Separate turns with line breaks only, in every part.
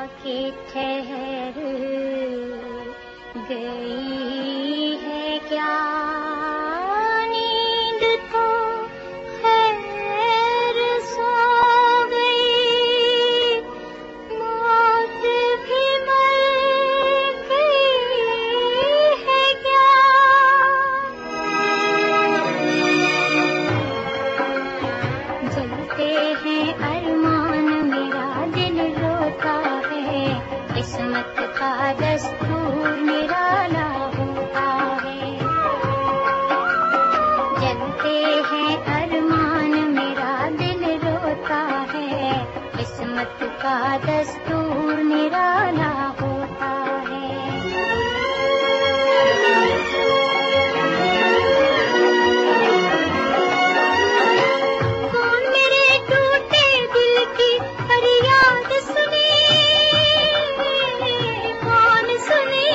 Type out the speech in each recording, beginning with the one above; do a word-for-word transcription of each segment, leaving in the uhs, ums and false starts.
आके ठहर गई है क्या नींद तो खैर सो गई, मौत भी मर गई है क्या। जलते हैं अरमान मेरा दिल रोता है, किस्मत का दस्तूर निराला होता है। जलते हैं अरमान मेरा दिल रोता है, किस्मत का दस्तूर निराला होता है। कौन मेरे टूटे दिल की फरियाद सुने, कौन सुने,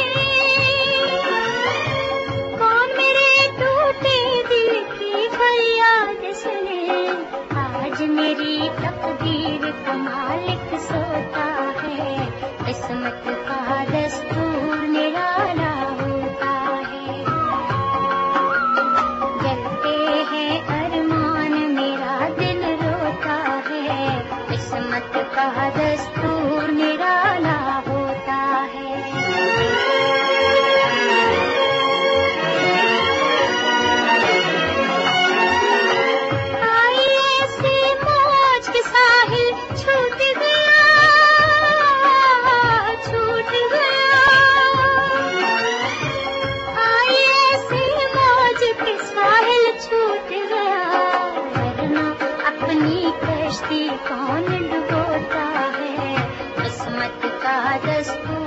कौन मेरे टूटे दिल की फरियाद सुने। आज मेरी तकदीर का मालिक सोता है, किस्मत का दस्तूर निराला होता है। जलते हैं अरमान मेरा दिल रोता है, किस्मत का दस्तूर निराला होता है। आई ऐसी मौज के साहिल छूट गया, छूट गया। आई ऐसी मौज के साहिल छूट गया, वरना अपनी कश्ती कौन डुबोता है, किस्मत का दस्तूर